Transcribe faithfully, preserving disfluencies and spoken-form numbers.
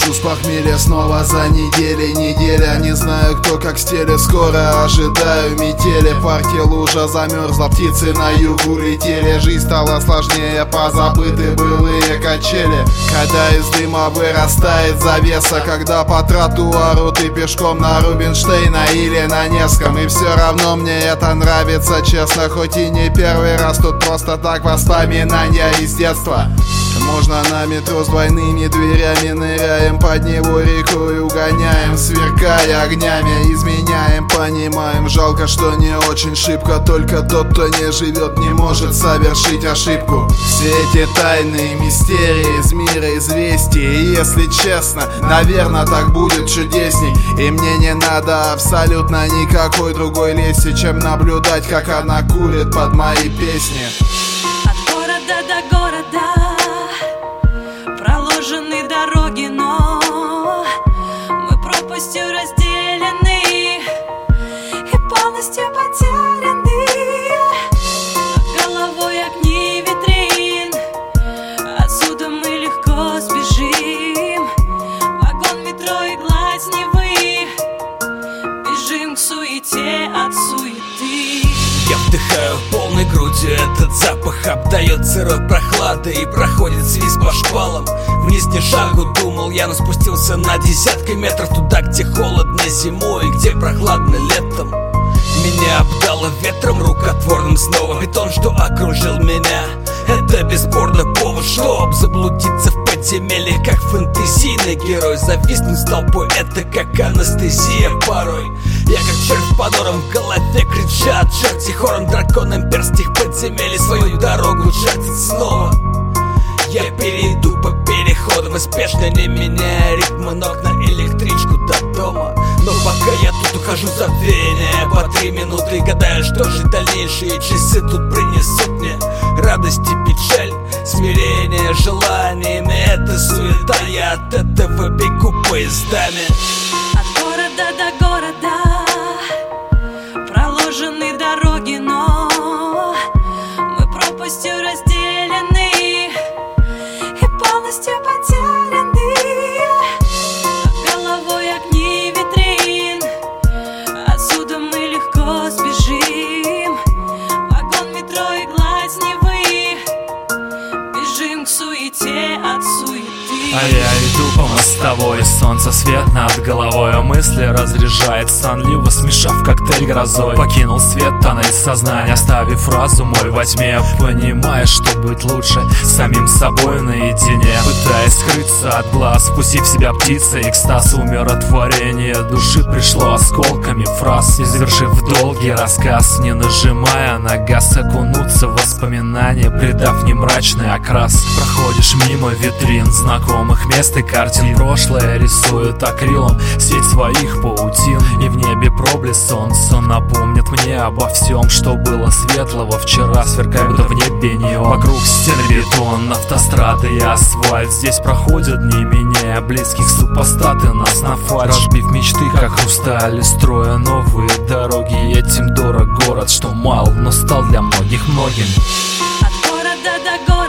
Выхожу с похмелья снова за недели. Неделя, не знаю кто как стеле. Скоро ожидаю метели. Партия лужа замерзла, птицы на югу летели. Жизнь стала сложнее, позабыты былые качели. Когда из дыма вырастает завеса, когда по тротуару ты пешком на Рубинштейна или на Невском. И все равно мне это нравится, честно, хоть и не первый раз. Тут просто так воспоминания из детства. Можно на метро с двойными дверями, ныряем под него рекой, угоняем, сверкая огнями, изменяем, понимаем. Жалко, что не очень шибко, только тот, кто не живет, не может совершить ошибку. Все эти тайны, мистерии из мира известий. И если честно, наверное, так будет чудесней. И мне не надо абсолютно никакой другой лести, чем наблюдать, как она курит под мои песни. От города до города проложены дороги, но мы пропастью разделены и полностью потеряны. Над головой огни витрин, отсюда мы легко сбежим. Вагон метро и гладь Невы, бежим к суете от суеты. Я вдыхаю полной грудью, этот запах обдает сырой прохладой и проходит свист по шпалам. Вниз ни шагу, думал я, но спустился на десятки метров туда, где холодно зимой и где прохладно летом. Меня обдало ветром рукотворным снова. Бетон, что окружил меня, это бесспорно повод, чтоб заблудиться в подземелье, как фэнтезийный герой. Зависнуть с толпой, это как анестезия порой. Я как червь подором в голове кричат черти хором, дракон имперских подземелий свою дорогу чертит снова. Я перейду по переходам и спешно, не меняя ритма ног, на электричку до дома. Но пока я тут ухожу забвение по три минуты и гадаю, что же дальнейшие часы тут принесут мне. Радость и печаль, смирение желаниями, это суета, я от этого бегу поездами. От города до города проложены дороги, но мы пропастью разделены и полностью потеряны. Над головой огни витрин, отсюда мы легко сбежим. Вагон метро и гладь Невы, бежим к суете от суеты. А я иду по мостовой, солнце свет над головой, а мысли разряжает сонливо, смешав коктейль грозой. Покинул свет, тоннель сознания, оставив разум мой во тьме, понимая, что быть лучше самим собой наедине. Пытаясь скрыться от глаз, впустив в себя птицы, экстаз умиротворение души пришло осколками фраз. И завершив долгий рассказ, не нажимая на газ, окунуться в воспоминания, придав не мрачный окрас. Проходишь мимо витрин, знакомых мест и картин, прошлое рисует акрилом сеть своих паутин. И в небе проблеск солнца напомнит мне обо всем, что было светлого вчера, сверкая будто в небе неон. Вокруг стены бетон, автострады и асфальт. Здесь проходят дни, меняя близких супостаты нас на фальшь. Разбив мечты, как хрусталь, строя новые дороги. Этим дорог город, что мал, но стал для многих многим. От города до города